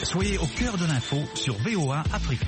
Soyez au cœur de l'info sur VOA Afrique.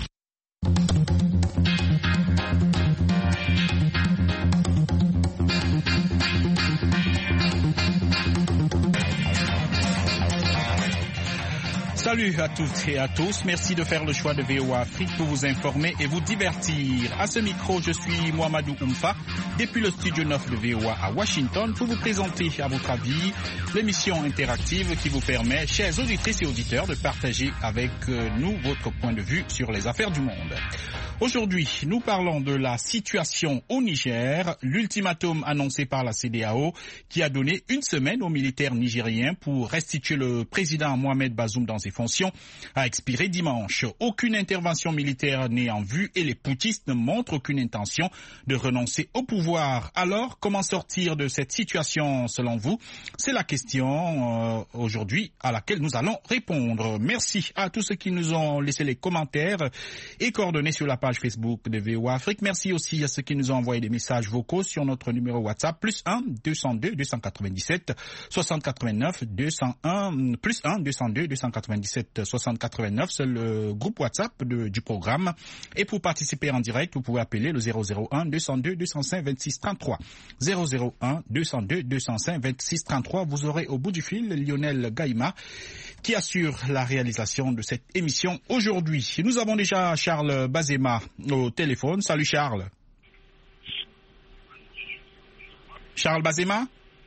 Salut à toutes et à tous, merci de faire le choix de VOA Afrique pour vous informer et vous divertir. À ce micro, je suis Mohamedou Oumfa, depuis le studio 9 de VOA à Washington, pour vous présenter à votre avis l'émission interactive qui vous permet, chers auditrices et auditeurs, de partager avec nous votre point de vue sur les affaires du monde. Aujourd'hui, nous parlons de la situation au Niger, l'ultimatum annoncé par la CEDEAO qui a donné une semaine aux militaires nigériens pour restituer le président Mohamed Bazoum dans ses fonctions a expiré dimanche. Aucune intervention militaire n'est en vue et les putschistes ne montrent aucune intention de renoncer au pouvoir. Alors, comment sortir de cette situation selon vous? C'est la question aujourd'hui à laquelle nous allons répondre. Merci à tous ceux qui nous ont laissé les commentaires et coordonnées sur la page Facebook de VOA Afrique. Merci aussi à ceux qui nous ont envoyé des messages vocaux sur notre numéro WhatsApp +1 202 297 60 89 201 +1 202 297 60 89. C'est le groupe WhatsApp du programme. Et pour participer en direct, vous pouvez appeler le 001 202 205 26 33. 001 202 205 26 33. Vous aurez au bout du fil Lionel Gaïma qui assure la réalisation de cette émission aujourd'hui. Nous avons déjà Charles Bazema au téléphone. Salut Charles. Charles Bazema?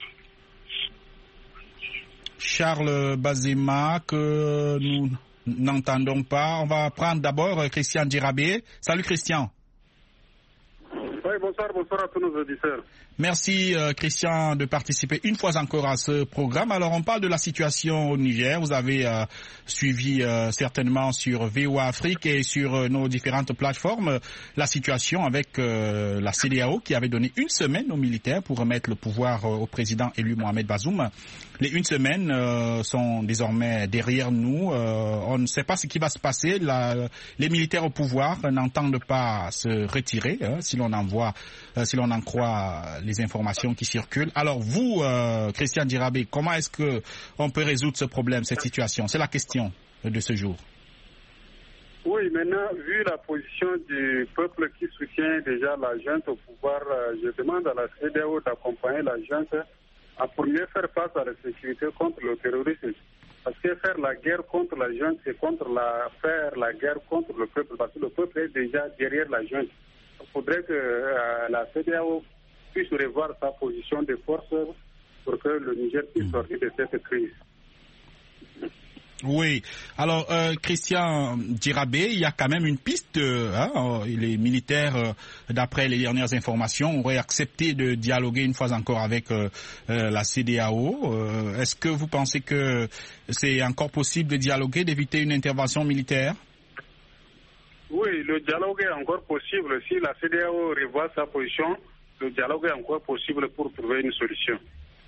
Charles Bazema que nous n'entendons pas. On va prendre d'abord Christian Djirabé. Salut Christian. Oui, bonsoir à tous nos auditeurs. Merci Christian de participer une fois encore à ce programme. Alors on parle de la situation au Niger. Vous avez suivi certainement sur VOA Afrique et sur nos différentes plateformes la situation avec la CEDEAO qui avait donné une semaine aux militaires pour remettre le pouvoir au président élu Mohamed Bazoum. Les une semaine sont désormais derrière nous. On ne sait pas ce qui va se passer. Les militaires au pouvoir n'entendent pas se retirer, si l'on en croit les informations qui circulent. Alors vous, Christian Djirabé, comment est-ce que on peut résoudre ce problème, cette situation? C'est la question de ce jour. Oui, maintenant, vu la position du peuple qui soutient déjà la junte au pouvoir, je demande à la CEDEAO d'accompagner la junte à pour mieux faire face à la sécurité contre le terrorisme. Parce que faire la guerre contre la junte, c'est faire la guerre contre le peuple, parce que le peuple est déjà derrière la junte. Il faudrait que la CEDEAO puisse revoir sa position de force pour que le Niger puisse sortir de cette crise. Oui. Alors, Christian Djirabé, il y a quand même une piste. Les militaires, d'après les dernières informations, auraient accepté de dialoguer une fois encore avec la CEDEAO. Est-ce que vous pensez que c'est encore possible de dialoguer, d'éviter une intervention militaire? Oui, le dialogue est encore possible. Si la CEDEAO revoit sa position, le dialogue est encore possible pour trouver une solution.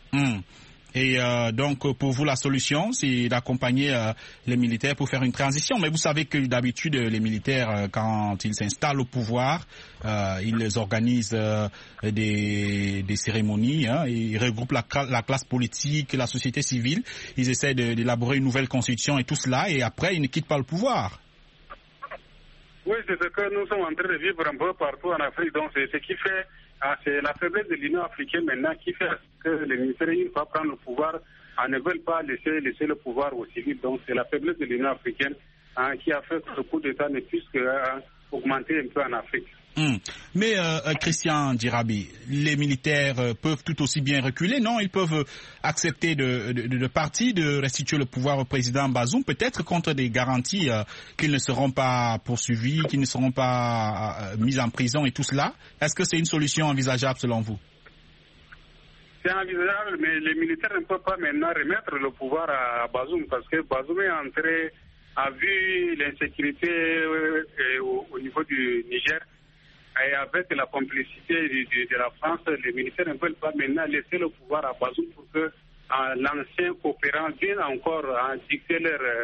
Et donc, pour vous, la solution, c'est d'accompagner les militaires pour faire une transition. Mais vous savez que d'habitude, les militaires, quand ils s'installent au pouvoir, ils organisent des cérémonies, ils regroupent la classe politique, la société civile. Ils essaient d'élaborer une nouvelle constitution et tout cela, et après, ils ne quittent pas le pouvoir. Oui, c'est ce que nous sommes en train de vivre un peu partout en Afrique. Donc, c'est ce qui fait, c'est la faiblesse de l'Union africaine maintenant qui fait que les militaires, une fois prendre le pouvoir, ne veulent pas laisser le pouvoir aux civils. Donc, c'est la faiblesse de l'Union africaine qui a fait que le coup d'État ne puisse augmenter un peu en Afrique. Mais Christian Djirabé, les militaires peuvent tout aussi bien reculer, non? Ils peuvent accepter de partir, de restituer le pouvoir au président Bazoum, peut-être contre des garanties qu'ils ne seront pas poursuivis, qu'ils ne seront pas mis en prison et tout cela. Est-ce que c'est une solution envisageable selon vous? C'est envisageable, mais les militaires ne peuvent pas maintenant remettre le pouvoir à Bazoum parce que Bazoum est entré, a vu l'insécurité au niveau du Niger. Et avec la complicité de la France, les militaires ne veulent pas maintenant laisser le pouvoir à Bazoum pour que l'ancien coopérant vienne encore dicter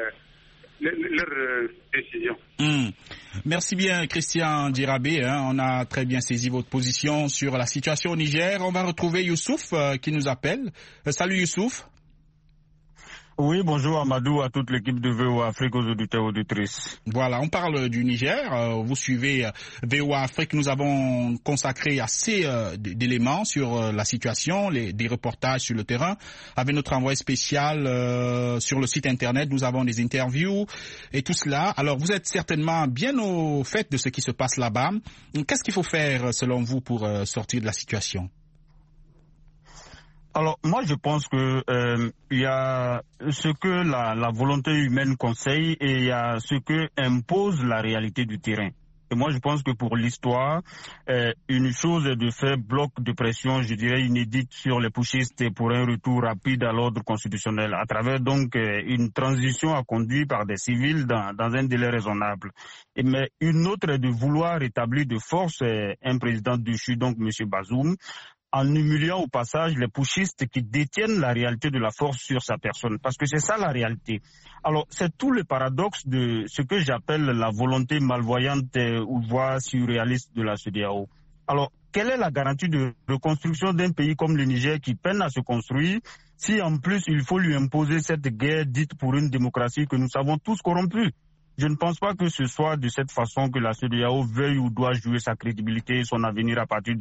leurs décisions. Merci bien, Christian Djirabé. On a très bien saisi votre position sur la situation au Niger. On va retrouver Youssouf qui nous appelle. Salut Youssouf. Oui, bonjour Amadou, à toute l'équipe de VOA Afrique, aux auditeurs et auditrices. Voilà, on parle du Niger. Vous suivez VOA Afrique. Nous avons consacré assez d'éléments sur la situation, des reportages sur le terrain. Avec notre envoyé spécial sur le site internet, nous avons des interviews et tout cela. Alors, vous êtes certainement bien au fait de ce qui se passe là-bas. Qu'est-ce qu'il faut faire, selon vous, pour sortir de la situation? Alors, moi, je pense que il y a ce que la volonté humaine conseille et il y a ce que impose la réalité du terrain. Et moi, je pense que pour l'histoire, une chose est de faire bloc de pression, je dirais, inédite sur les putschistes pour un retour rapide à l'ordre constitutionnel, à travers donc une transition à conduire par des civils dans un délai raisonnable. Mais une autre est de vouloir établir de force un président déchu, donc M. Bazoum, en humiliant au passage les putschistes qui détiennent la réalité de la force sur sa personne. Parce que c'est ça la réalité. Alors, c'est tout le paradoxe de ce que j'appelle la volonté malvoyante ou voire surréaliste de la CEDEAO. Alors, quelle est la garantie de reconstruction d'un pays comme le Niger qui peine à se construire si en plus il faut lui imposer cette guerre dite pour une démocratie que nous savons tous corrompue? Je ne pense pas que ce soit de cette façon que la CEDEAO veuille ou doit jouer sa crédibilité et son avenir à partir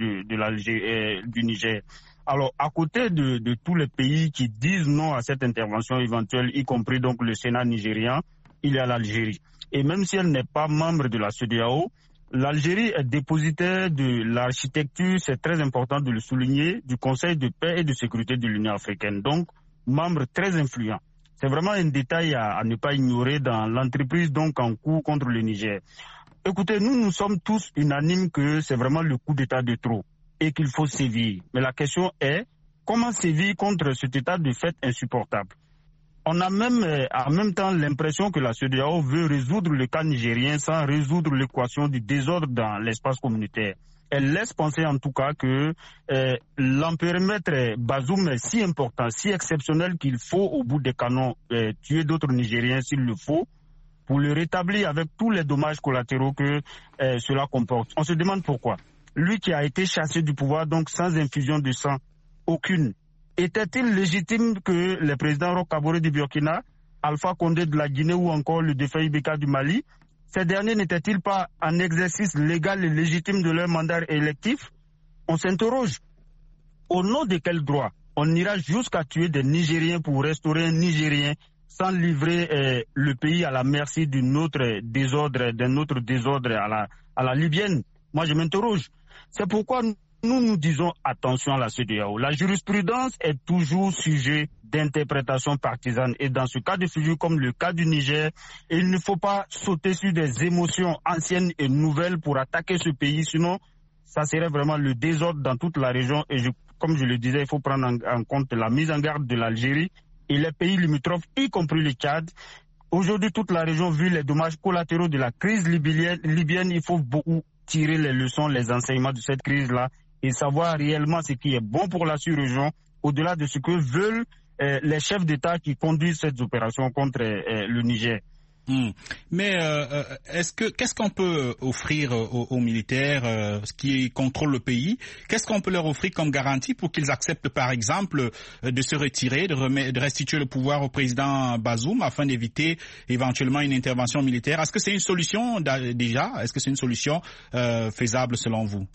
du Niger. Alors, à côté de tous les pays qui disent non à cette intervention éventuelle, y compris donc le Sénat nigérien, il y a l'Algérie. Et même si elle n'est pas membre de la CEDEAO, l'Algérie est dépositaire de l'architecture, c'est très important de le souligner, du Conseil de paix et de sécurité de l'Union africaine. Donc, membre très influent. C'est vraiment un détail à ne pas ignorer dans l'entreprise donc en cours contre le Niger. Écoutez, nous sommes tous unanimes que c'est vraiment le coup d'État de trop et qu'il faut sévir. Mais la question est, comment sévir contre cet état de fait insupportable? On a même en même temps l'impression que la CEDEAO veut résoudre le cas nigérien sans résoudre l'équation du désordre dans l'espace communautaire. Elle laisse penser en tout cas que l'empérimètre Bazoum est si important, si exceptionnel qu'il faut au bout des canons tuer d'autres Nigériens s'il le faut pour le rétablir avec tous les dommages collatéraux que cela comporte. On se demande pourquoi. Lui qui a été chassé du pouvoir donc sans infusion de sang, aucune. Était-il légitime que les présidents Roch Kaboré du Burkina, Alpha Condé de la Guinée ou encore le défunt Ibeka du Mali, ces derniers n'étaient-ils pas en exercice légal et légitime de leur mandat électif? On s'interroge. Au nom de quel droit on ira jusqu'à tuer des Nigériens pour restaurer un Nigérien sans livrer le pays à la merci d'un autre désordre à la libyenne? Moi, je m'interroge. C'est pourquoi nous disons attention à la CEDEAO. La jurisprudence est toujours sujet d'interprétation partisane. Et dans ce cas de figure, comme le cas du Niger, il ne faut pas sauter sur des émotions anciennes et nouvelles pour attaquer ce pays. Sinon, ça serait vraiment le désordre dans toute la région. Et comme je le disais, il faut prendre en compte la mise en garde de l'Algérie et les pays limitrophes, y compris le Tchad. Aujourd'hui, toute la région, vu les dommages collatéraux de la crise libyenne, il faut beaucoup tirer les leçons, les enseignements de cette crise-là et savoir réellement ce qui est bon pour la sous-région, au-delà de ce que veulent les chefs d'État qui conduisent cette opération contre le Niger. Mais qu'est-ce qu'on peut offrir aux militaires qui contrôlent le pays? Qu'est-ce qu'on peut leur offrir comme garantie pour qu'ils acceptent, par exemple, de se retirer, de restituer le pouvoir au président Bazoum afin d'éviter éventuellement une intervention militaire? Est-ce que c'est une solution déjà? Est-ce que c'est une solution faisable selon vous?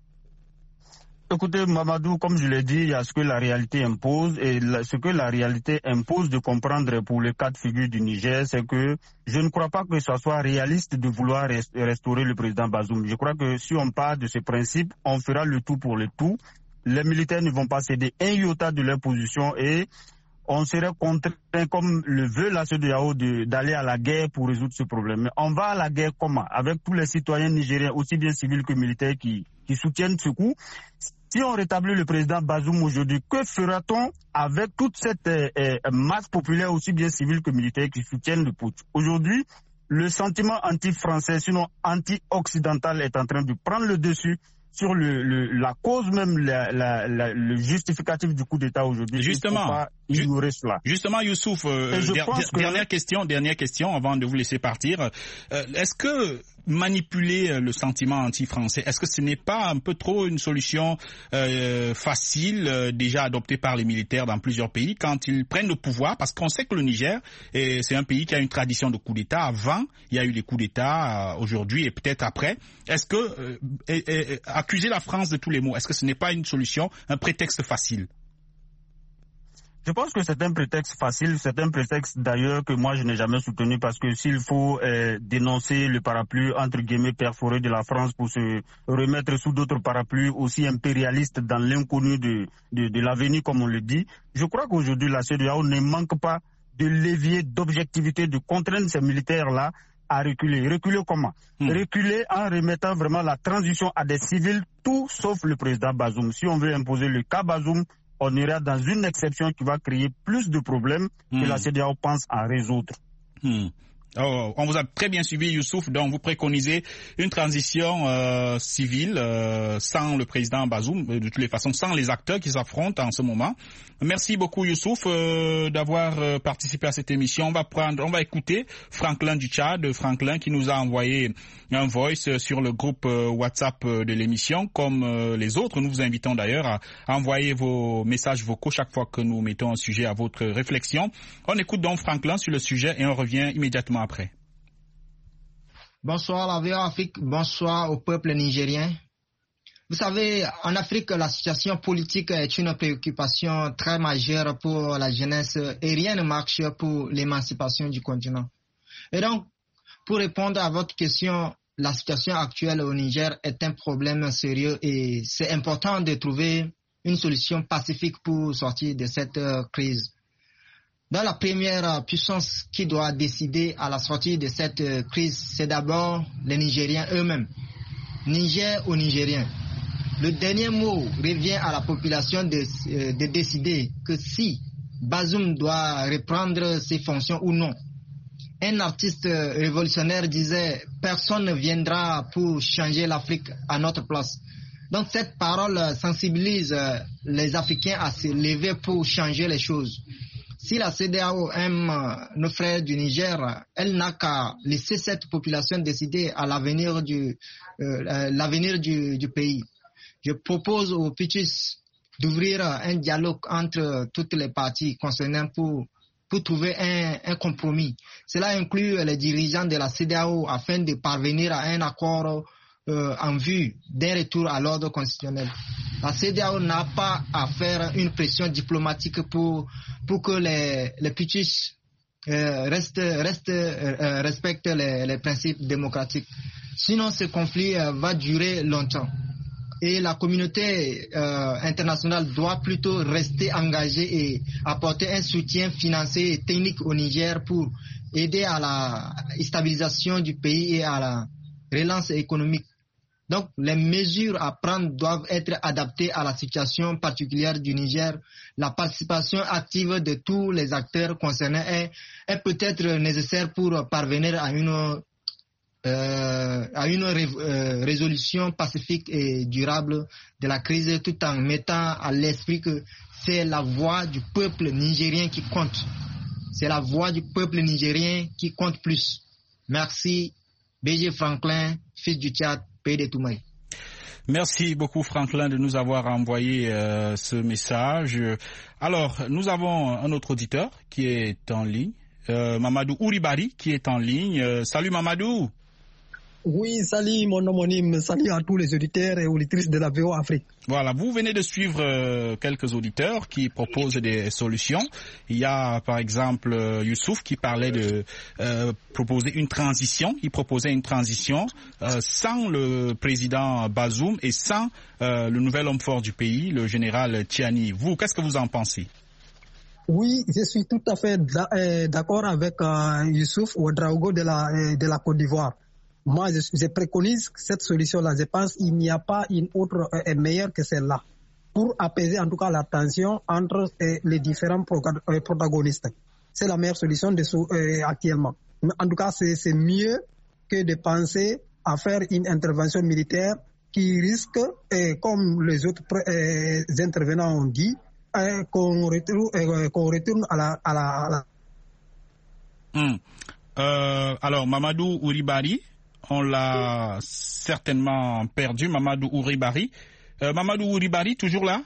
Écoutez, Mamadou, comme je l'ai dit, il y a ce que la réalité impose et ce que la réalité impose de comprendre pour le cas de figure du Niger, c'est que je ne crois pas que ce soit réaliste de vouloir restaurer le président Bazoum. Je crois que si on part de ce principe, on fera le tout pour le tout. Les militaires ne vont pas céder un iota de leur position et on serait contraint, comme le veut la CEDEAO, d'aller à la guerre pour résoudre ce problème. Mais on va à la guerre comment? Avec tous les citoyens nigériens, aussi bien civils que militaires, qui soutiennent ce coup. Si on rétablit le président Bazoum aujourd'hui, que fera-t-on avec toute cette masse populaire, aussi bien civile que militaire, qui soutiennent le putsch? Aujourd'hui, le sentiment anti-français, sinon anti-occidental, est en train de prendre le dessus sur la cause même, le justificatif du coup d'État aujourd'hui. Justement, il ne faut pas ignorer cela. Justement, Youssouf, dernière question avant de vous laisser partir. Est-ce que manipuler le sentiment anti-français? Est-ce que ce n'est pas un peu trop une solution facile déjà adoptée par les militaires dans plusieurs pays quand ils prennent le pouvoir? Parce qu'on sait que le Niger, c'est un pays qui a une tradition de coup d'État. Avant, il y a eu les coups d'État, aujourd'hui et peut-être après. Est-ce que accuser la France de tous les maux, est-ce que ce n'est pas une solution, un prétexte facile? Je pense que c'est un prétexte facile, c'est un prétexte d'ailleurs que moi je n'ai jamais soutenu parce que s'il faut dénoncer le parapluie entre guillemets perforé de la France pour se remettre sous d'autres parapluies aussi impérialistes dans l'inconnu de l'avenir comme on le dit, je crois qu'aujourd'hui la CEDEAO ne manque pas de levier, d'objectivité, de contraindre ces militaires-là à reculer. Reculer comment? Reculer en remettant vraiment la transition à des civils, tout sauf le président Bazoum. Si on veut imposer le cas Bazoum, on ira dans une exception qui va créer plus de problèmes que la CEDEAO pense à résoudre. Oh, on vous a très bien suivi, Youssouf, donc vous préconisez une transition civile sans le président Bazoum, de toutes les façons, sans les acteurs qui s'affrontent en ce moment. Merci beaucoup, Youssouf, d'avoir participé à cette émission. On va écouter Franklin du Tchad, Franklin qui nous a envoyé un voice sur le groupe WhatsApp de l'émission. Comme les autres, nous vous invitons d'ailleurs à envoyer vos messages vocaux chaque fois que nous mettons un sujet à votre réflexion. On écoute donc Franklin sur le sujet et on revient immédiatement après. Bonsoir la VOA Afrique, bonsoir au peuple nigérien. Vous savez, en Afrique, la situation politique est une préoccupation très majeure pour la jeunesse et rien ne marche pour l'émancipation du continent. Et donc, pour répondre à votre question, la situation actuelle au Niger est un problème sérieux et c'est important de trouver une solution pacifique pour sortir de cette crise. Dans la première puissance qui doit décider à la sortie de cette crise, c'est d'abord les Nigériens eux-mêmes. Niger aux Nigériens. Le dernier mot revient à la population de décider que si Bazoum doit reprendre ses fonctions ou non. Un artiste révolutionnaire disait « Personne ne viendra pour changer l'Afrique à notre place ». Donc cette parole sensibilise les Africains à se lever pour changer les choses. Si la CEDEAO aime nos frères du Niger, elle n'a qu'à laisser cette population décider à l'avenir du pays. Je propose aux Putschistes d'ouvrir un dialogue entre toutes les parties concernées pour trouver un compromis. Cela inclut les dirigeants de la CEDEAO afin de parvenir à un accord en vue d'un retour à l'ordre constitutionnel. La CEDEAO n'a pas à faire une pression diplomatique pour que les putschistes respectent les principes démocratiques. Sinon, ce conflit va durer longtemps. Et la communauté internationale doit plutôt rester engagée et apporter un soutien financier et technique au Niger pour aider à la stabilisation du pays et à la relance économique. Donc, les mesures à prendre doivent être adaptées à la situation particulière du Niger. La participation active de tous les acteurs concernés est peut-être nécessaire pour parvenir à une résolution pacifique et durable de la crise, tout en mettant à l'esprit que c'est la voix du peuple nigérien qui compte. C'est la voix du peuple nigérien qui compte plus. Merci, BG Franklin, fils du Tchad, pays de Toumaï. Merci beaucoup Franklin de nous avoir envoyé ce message. Alors, nous avons un autre auditeur qui est en ligne, Mamadou Ouribari qui est en ligne. Salut Mamadou. Oui, salut mon homonyme, salut à tous les auditeurs et auditrices de la VOA Afrique. Voilà, vous venez de suivre quelques auditeurs qui proposent des solutions. Il y a par exemple Youssouf qui parlait de proposer une transition. Il proposait une transition sans le président Bazoum et sans le nouvel homme fort du pays, le général Tchiani. Vous, qu'est-ce que vous en pensez? Oui, je suis tout à fait d'accord avec Youssouf Ouedraogo de la Côte d'Ivoire. Moi, je préconise cette solution-là. Je pense qu'il n'y a pas une autre meilleure que celle-là pour apaiser en tout cas la tension entre les différents protagonistes. C'est la meilleure solution actuellement. Mais en tout cas, c'est mieux que de penser à faire une intervention militaire qui risque, comme les autres intervenants ont dit, qu'on retourne à la... Alors, Mamadou Ouribari, On l'a certainement perdu, Mamadou Ouribari. Mamadou Ouribari, toujours là?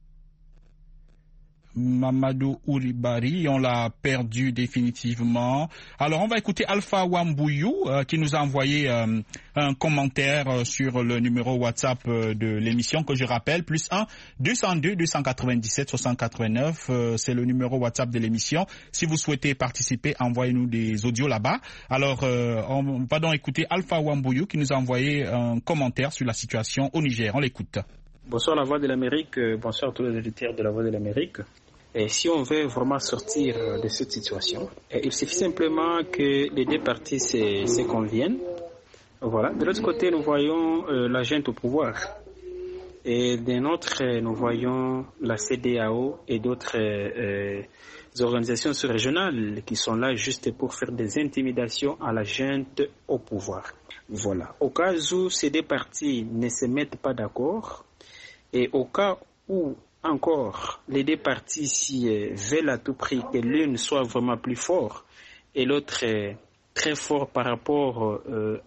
Mamadou Ouribari, on l'a perdu définitivement. Alors, on va écouter Alpha Wambouyou qui nous a envoyé un commentaire sur le numéro WhatsApp de l'émission que je rappelle, +1 202 297 60 89. C'est le numéro WhatsApp de l'émission. Si vous souhaitez participer, envoyez-nous des audios là-bas. Alors, on va donc écouter Alpha Wambouyou qui nous a envoyé un commentaire sur la situation au Niger. On l'écoute. Bonsoir la Voix de l'Amérique, bonsoir à tous les auditeurs de la Voix de l'Amérique. Et si on veut vraiment sortir de cette situation, il suffit simplement que les deux parties se conviennent. Voilà. De l'autre côté, nous voyons la junte au pouvoir. Et d'un autre, nous voyons la CEDEAO et d'autres organisations sous-régionales qui sont là juste pour faire des intimidations à la junte au pouvoir. Voilà. Au cas où ces deux parties ne se mettent pas d'accord, et au cas où encore les deux parties veulent à tout prix que l'une soit vraiment plus forte et l'autre très fort par rapport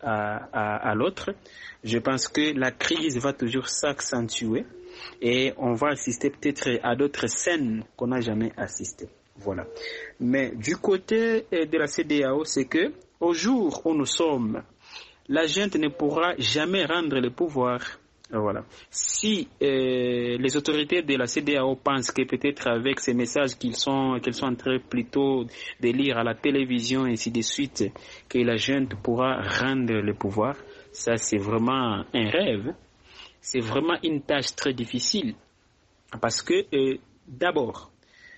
à l'autre, je pense que la crise va toujours s'accentuer et on va assister peut-être à d'autres scènes qu'on n'a jamais assistées. Voilà. Mais du côté de la CEDEAO, c'est que au jour où nous sommes, la junte ne pourra jamais rendre le pouvoir. Voilà. Si les autorités de la CEDEAO pensent que peut-être avec ces messages qu'elles sont en train plutôt de lire à la télévision et ainsi de suite, que la junte pourra rendre le pouvoir, ça c'est vraiment un rêve. C'est vraiment une tâche très difficile parce que d'abord,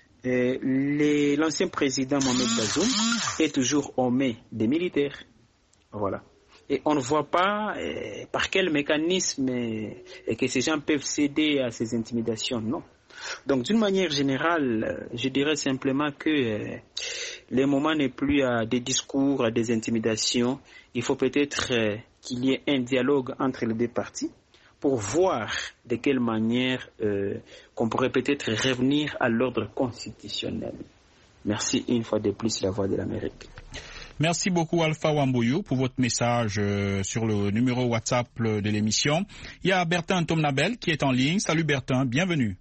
l'ancien président Mohamed Bazoum est toujours aux mains des militaires. Voilà. Et on ne voit pas par quel mécanisme que ces gens peuvent céder à ces intimidations, non. Donc d'une manière générale, je dirais simplement que le moment n'est plus à des discours, à des intimidations. Il faut peut-être qu'il y ait un dialogue entre les deux parties pour voir de quelle manière qu'on pourrait peut-être revenir à l'ordre constitutionnel. Merci une fois de plus, la Voix de l'Amérique. Merci beaucoup Alpha Wambouyou pour votre message sur le numéro WhatsApp de l'émission. Il y a Bertin Tomnabel qui est en ligne. Salut Bertin, bienvenue.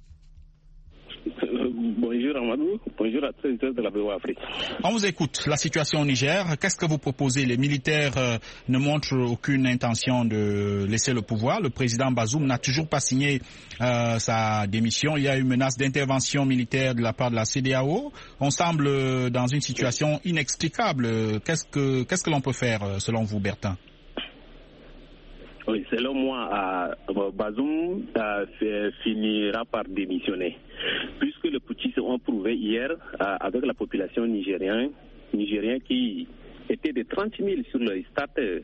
Bonjour Amadou, bonjour à tous les auditeurs de la VOA Afrique. On vous écoute. La situation au Niger, qu'est-ce que vous proposez? Les militaires ne montrent aucune intention de laisser le pouvoir. Le président Bazoum n'a toujours pas signé sa démission. Il y a une menace d'intervention militaire de la part de la CEDEAO. On semble dans une situation inexplicable. Qu'est-ce que l'on peut faire selon vous, Bertin? Oui, selon moi, Bazoum finira par démissionner. Puisque les putschistes ont prouvé hier, avec la population nigérienne qui était de 30 000 sur le stade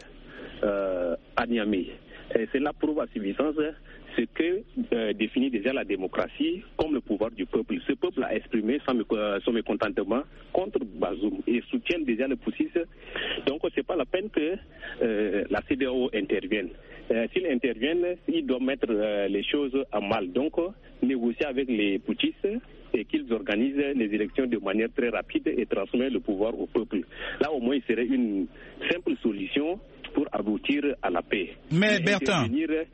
à Niamey. Et cela prouve à suffisance ce que définit déjà la démocratie comme le pouvoir du peuple. Ce peuple a exprimé son mécontentement contre Bazoum et soutient déjà le putschiste. Donc ce n'est pas la peine que la CEDEAO intervienne. S'ils interviennent, ils doivent mettre les choses à mal. Donc, négocier avec les putschistes et qu'ils organisent les élections de manière très rapide et transmettre le pouvoir au peuple. Là, au moins, il serait une simple solution pour aboutir à la paix. Mais Bertin...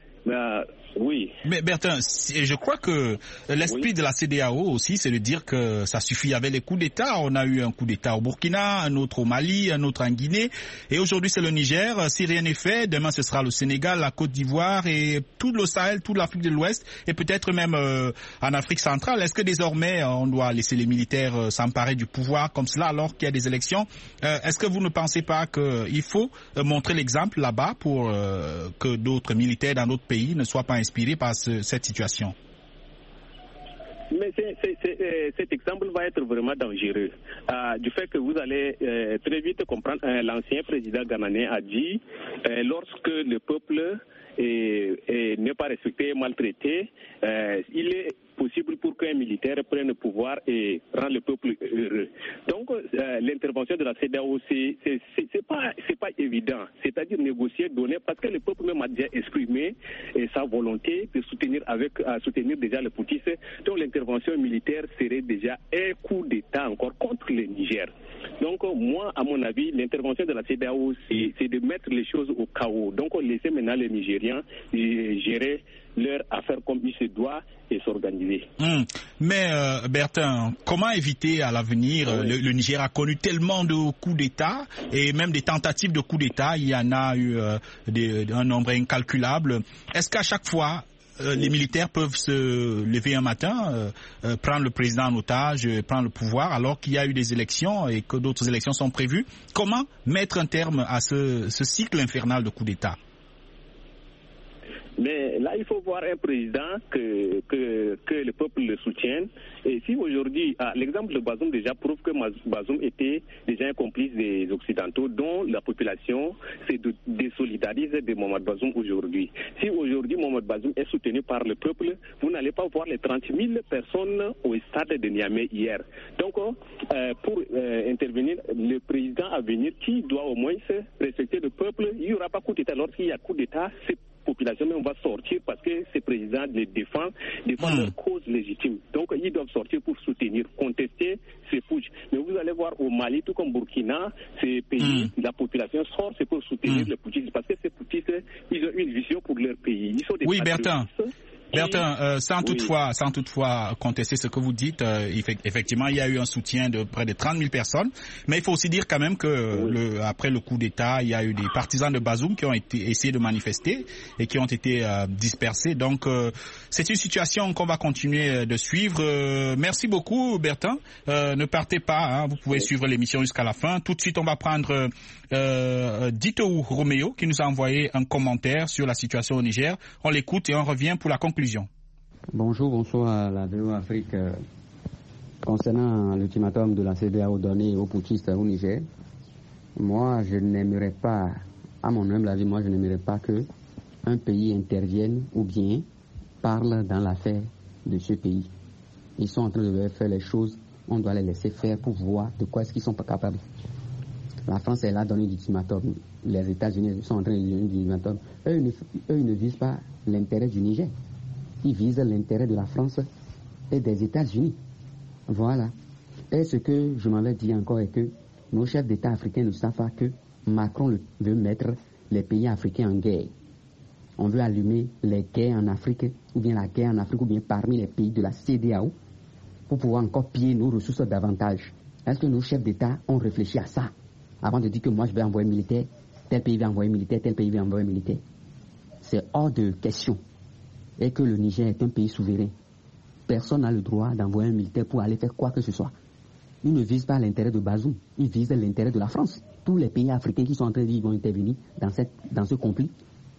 Oui. Mais Bertin, je crois que l'esprit de la CEDEAO aussi, c'est de dire que ça suffit avec les coups d'État. On a eu un coup d'État au Burkina, un autre au Mali, un autre en Guinée. Et aujourd'hui, c'est le Niger. Si rien n'est fait, demain, ce sera le Sénégal, la Côte d'Ivoire et tout le Sahel, toute l'Afrique de l'Ouest et peut-être même en Afrique centrale. Est-ce que désormais, on doit laisser les militaires s'emparer du pouvoir comme cela alors qu'il y a des élections? Est-ce que vous ne pensez pas qu'il faut montrer l'exemple là-bas pour que d'autres militaires dans d'autres pays ne soient pas inspirés par cette situation? Mais cet exemple va être vraiment dangereux. Du fait que vous allez très vite comprendre, l'ancien président ghanéen a dit, lorsque le peuple n'est pas respecté, maltraité, il est possible pour qu'un militaire prenne le pouvoir et rende le peuple heureux. Donc, l'intervention de la CEDEAO, c'est pas évident. C'est-à-dire négocier, donner, parce que le peuple même a déjà exprimé sa volonté de soutenir déjà le putschistes. Donc, l'intervention militaire serait déjà un coup d'État encore contre le Niger. Donc, moi, à mon avis, l'intervention de la CEDEAO, c'est de mettre les choses au chaos. Donc, on laissait maintenant les Nigériens gérer leur affaire comme il se doit et s'organiser. Mais Bertin, comment éviter à l'avenir, le Niger a connu tellement de coups d'État et même des tentatives de coups d'État, il y en a eu un nombre incalculable. Est-ce qu'à chaque fois, les militaires peuvent se lever un matin, prendre le président en otage, prendre le pouvoir, alors qu'il y a eu des élections et que d'autres élections sont prévues? Comment mettre un terme à ce cycle infernal de coups d'État? Mais là, il faut voir un président que le peuple le soutienne. Et si aujourd'hui, l'exemple de Bazoum déjà prouve que Bazoum était déjà un complice des Occidentaux, dont la population s'est désolidarisée de Mohamed Bazoum aujourd'hui. Si aujourd'hui Mohamed Bazoum est soutenu par le peuple, vous n'allez pas voir les 30 000 personnes au stade de Niamey hier. Donc, pour intervenir, le président à venir, qui doit au moins respecter le peuple, il n'y aura pas coup d'État. Lorsqu'il y a coup d'État, c'est population même va sortir parce que ces présidents les défendent leur cause légitime. Donc ils doivent sortir pour soutenir, contester ces putsch. Mais vous allez voir au Mali, tout comme Burkina, ces pays, la population sort, c'est pour soutenir les putschistes parce que ces putschistes, ils ont une vision pour leur pays. Ils sont des Bertin, sans toutefois contester ce que vous dites, effectivement, il y a eu un soutien de près de 30 000 personnes, mais il faut aussi dire quand même que après le coup d'État, il y a eu des partisans de Bazoum qui ont essayé de manifester et qui ont été dispersés. Donc, c'est une situation qu'on va continuer de suivre. Merci beaucoup, Bertin. Ne partez pas, vous pouvez suivre l'émission jusqu'à la fin. Tout de suite, on va prendre Dito Roméo qui nous a envoyé un commentaire sur la situation au Niger. On l'écoute et on revient pour la conclusion. Bonjour à la VOA Afrique. Concernant l'ultimatum de la CEDEAO donné aux putschistes au Niger, moi je n'aimerais pas, à mon humble avis, je n'aimerais pas que un pays intervienne ou bien parle dans l'affaire de ce pays. Ils sont en train de faire les choses, on doit les laisser faire pour voir de quoi est-ce qu'ils sont pas capables. La France, elle a donné l'ultimatum. Les États-Unis sont en train de donner l'ultimatum. Eux ne visent pas l'intérêt du Niger. Ils visent l'intérêt de la France et des États-Unis. Voilà. Et ce que je m'avais dit encore est que nos chefs d'État africains ne savent pas que Macron veut mettre les pays africains en guerre. On veut allumer les guerres en Afrique, ou bien la guerre en Afrique, ou bien parmi les pays de la CEDEAO, pour pouvoir encore piller nos ressources davantage. Est-ce que nos chefs d'État ont réfléchi à ça avant de dire que moi je vais envoyer militaire, tel pays va envoyer militaire, tel pays va envoyer militaire? C'est hors de question. Et que le Niger est un pays souverain. Personne n'a le droit d'envoyer un militaire pour aller faire quoi que ce soit. Ils ne visent pas l'intérêt de Bazoum, ils visent l'intérêt de la France. Tous les pays africains qui sont en train de dire qu'ils vont intervenir dans ce conflit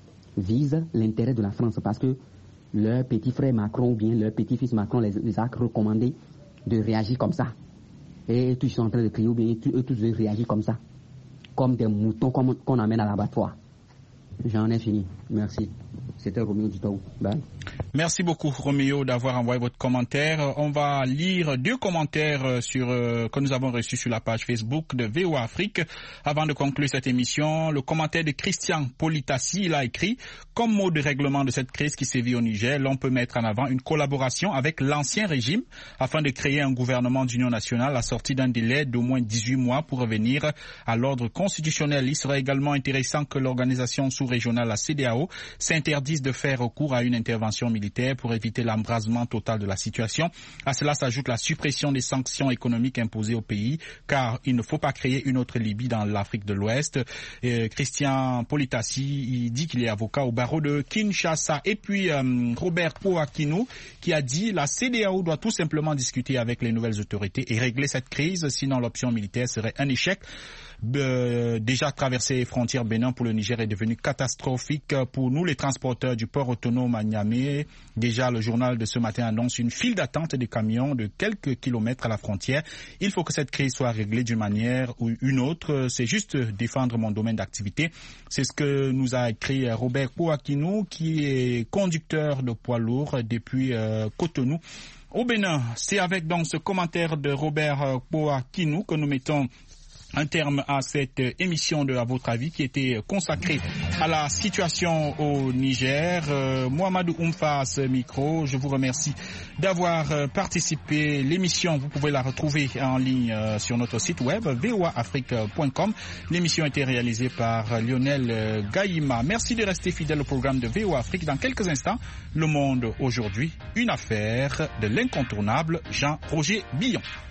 visent l'intérêt de la France parce que leur petit frère Macron ou bien leur petit-fils Macron les a recommandé de réagir comme ça. Et tous ils sont en train de crier ou bien eux tous veulent réagir comme ça. Comme des moutons qu'on amène à l'abattoir. J'en ai fini. Merci. C'était Roméo Dito. Bye. Merci beaucoup Roméo d'avoir envoyé votre commentaire. On va lire 2 commentaires que nous avons reçus sur la page Facebook de VOA Afrique. Avant de conclure cette émission, le commentaire de Christian Politassi, il a écrit: comme mot de règlement de cette crise qui sévit au Niger, l'on peut mettre en avant une collaboration avec l'ancien régime afin de créer un gouvernement d'union nationale assorti d'un délai d'au moins 18 mois pour revenir à l'ordre constitutionnel. Il serait également intéressant que l'organisation sous-régionale, la CEDEAO, s'interdise de faire recours à une intervention militaire pour éviter l'embrasement total de la situation. À cela s'ajoute la suppression des sanctions économiques imposées au pays, car il ne faut pas créer une autre Libye dans l'Afrique de l'Ouest. Christian Politassi, il dit qu'il est avocat au barreau de Kinshasa. Et puis Robert Pouakino qui a dit la CEDEAO doit tout simplement discuter avec les nouvelles autorités et régler cette crise, sinon l'option militaire serait un échec. déjà traverser les frontières Bénin pour le Niger est devenu catastrophique pour nous, les transporteurs du port autonome à Niamey. Déjà, le journal de ce matin annonce une file d'attente des camions de quelques kilomètres à la frontière. Il faut que cette crise soit réglée d'une manière ou une autre. C'est juste défendre mon domaine d'activité. C'est ce que nous a écrit Robert Pouakinou, qui est conducteur de poids lourd depuis Cotonou au Bénin. C'est avec donc ce commentaire de Robert Pouakinou que nous mettons un terme à cette émission de À votre avis qui était consacrée à la situation au Niger. Mohamedou Oumfa à ce micro. Je vous remercie d'avoir participé. L'émission, vous pouvez la retrouver en ligne sur notre site web voaafrique.com. L'émission a été réalisée par Lionel Gaïma. Merci de rester fidèle au programme de VOA Afrique. Dans quelques instants, Le Monde aujourd'hui, une affaire de l'incontournable Jean-Roger Billon.